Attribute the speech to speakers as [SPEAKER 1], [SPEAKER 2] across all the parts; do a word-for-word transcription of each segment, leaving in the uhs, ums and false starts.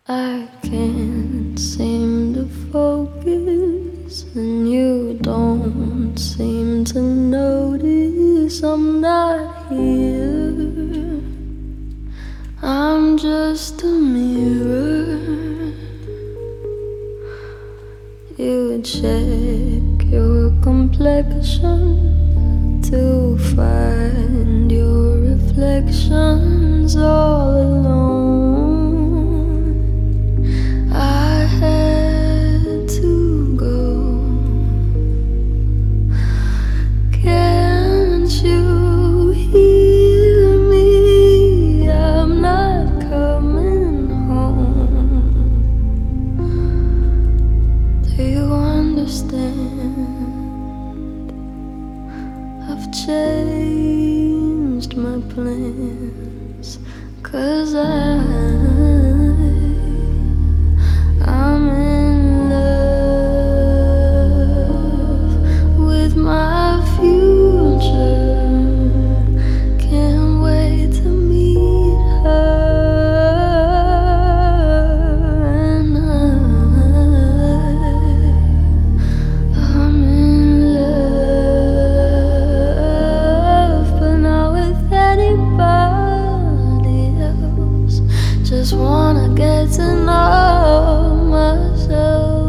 [SPEAKER 1] I can't seem to focus, and you don't seem to notice I'm not here. I'm just a mirror. You check your complexion to find your reflections all alone. I had to go. Can't you hear me? I'm not coming home. Do you understand? I've changed my plans, 'cause I I'm in love with my future. Can't wait to meet her. And I I'm in love, but not with anybody else. Just wanna get to know myself.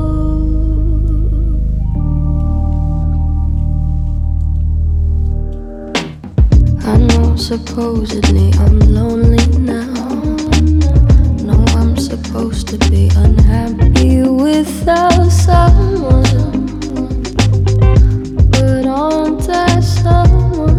[SPEAKER 1] I know supposedly I'm lonely now. No, I'm supposed to be unhappy without someone, but aren't I someone?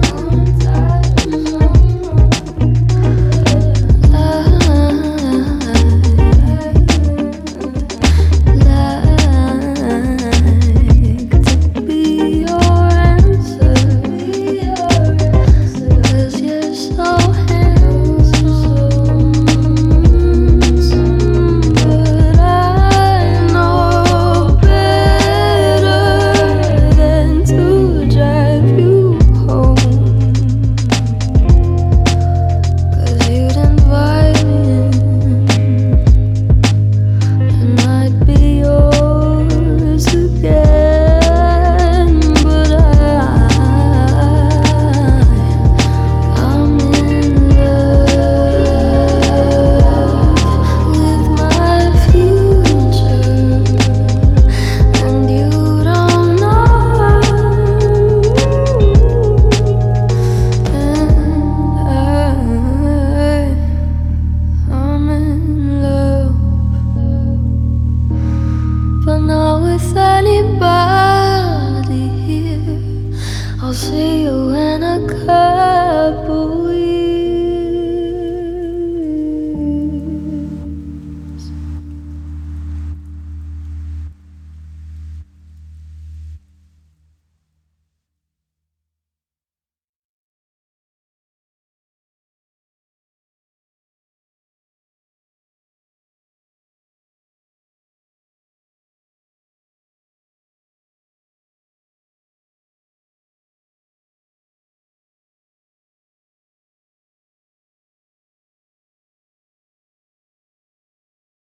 [SPEAKER 1] Anybody here? I'll see you in a couple